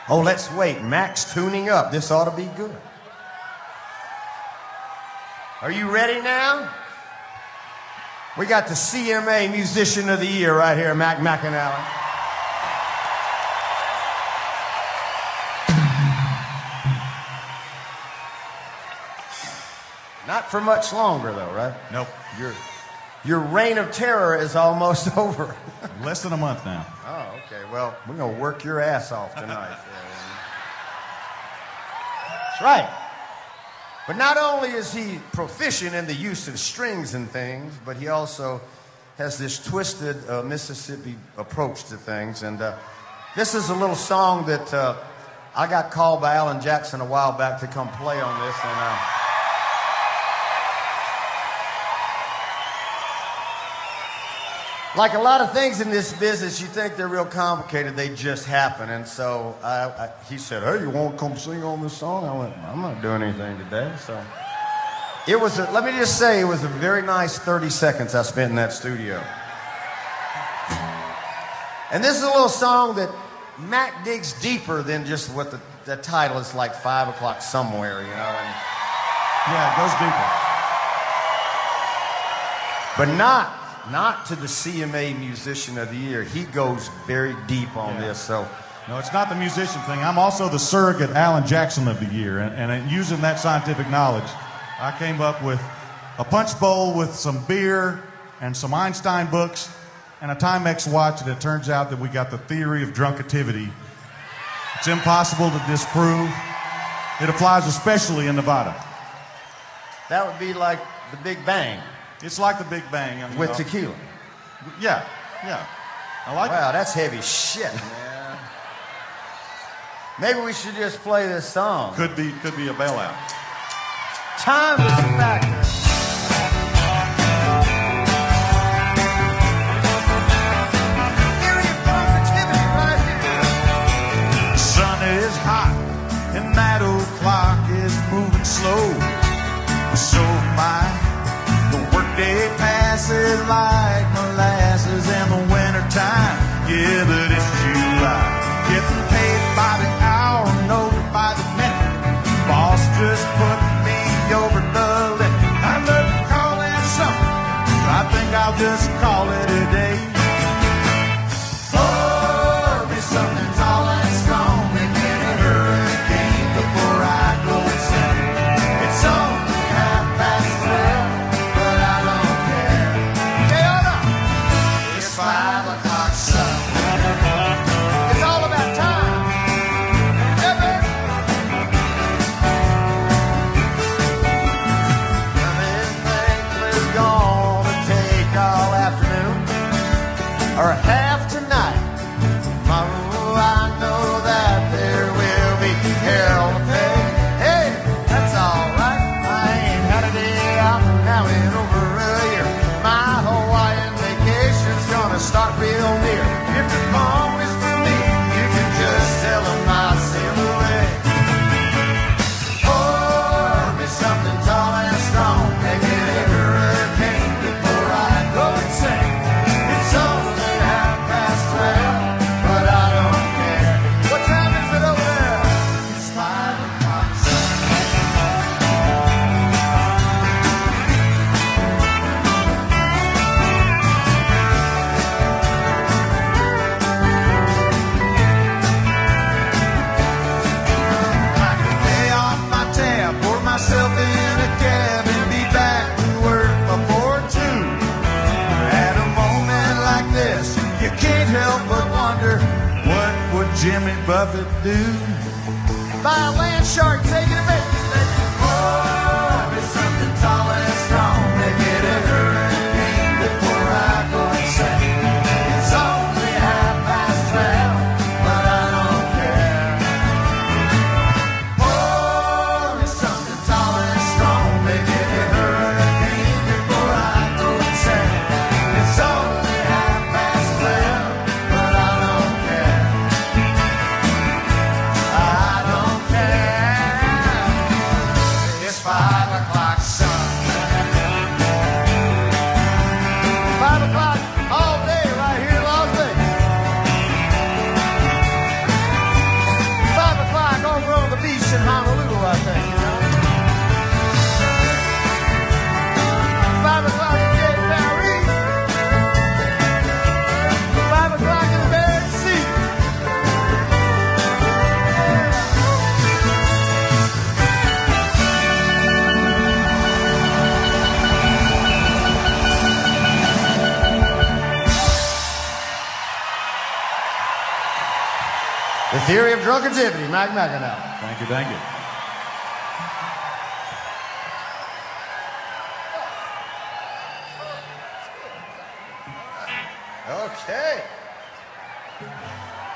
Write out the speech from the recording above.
Oh, let's wait. Mac's tuning up. This ought to be good. Are you ready now? We got the CMA Musician of the Year right here, Mac McAnally. Not for much longer, though, right? Nope. Your reign of terror is almost over. Less than a month now. Oh, okay. Well, we're going to work your ass off tonight. That's right. But not only is he proficient in the use of strings and things, but he also has this twisted Mississippi approach to things. And this is a little song that I got called by Alan Jackson a while back to come play on this. And like a lot of things in this business, you think they're real complicated. They just happen. And so he said, hey, you want to come sing on this song? I went, I'm not doing anything today. So it was, let me just say, it was a very nice 30 seconds I spent in that studio. And this is a little song that Mac digs deeper than just what the title is, like 5 o'clock somewhere, you know. And yeah, it goes deeper. But not to the CMA Musician of the Year. He goes very deep on this. So no, it's not the musician thing. I'm also the surrogate Alan Jackson of the Year. And using that scientific knowledge, I came up with a punch bowl with some beer and some Einstein books and a Timex watch, and it turns out that we got the theory of drunkativity. It's impossible to disprove. It applies especially in Nevada. That would be like the Big Bang. It's like the Big Bang. With tequila. Yeah. I like it. Wow, that's heavy shit, man. Maybe we should just play this song. Could be a bailout. Time is a factor. Theory of drunkativity right here. The sun is hot and that old clock is moving slow. So the workday passes like molasses in the wintertime. Yeah, but it's July. Getting paid by the hour, no by the minute. Boss just put me over the limit. I love to call it something, but I think I'll just call it a day. Pour me something tall and strong, make it a hurricane before I go insane. It's only 12:30. It's 5 o'clock sun. It's all about time. Yeah, baby. This thing is gonna take all afternoon or half tonight. Tomorrow I know that there will be hell to pay. Hey, that's all right. I ain't had a day out now in over a year. My Hawaiian vacation's gonna start real near. If the phone is for me, you can just tell them I'll sail away. Pour me something tall and strong, make it a hurricane before I go insane. It's only 12:30, but I don't care. What time is it over there? It's 5 o'clock. Myself in a cab and be back to work before 2. At a moment like this, you can't help but wonder, what would Jimmy Buffett do? Buy a land shark, take it a bit. Pour me something tall and strong, make it a hurricane before I go insane. It's only 12:30, but I don't care. Pour me something tall and strong, make it a hurricane before I go insane. It's only 12:30, but I don't care. I don't care. Theory of Drunkativity, Mike McAnally. Thank you, thank you. Okay.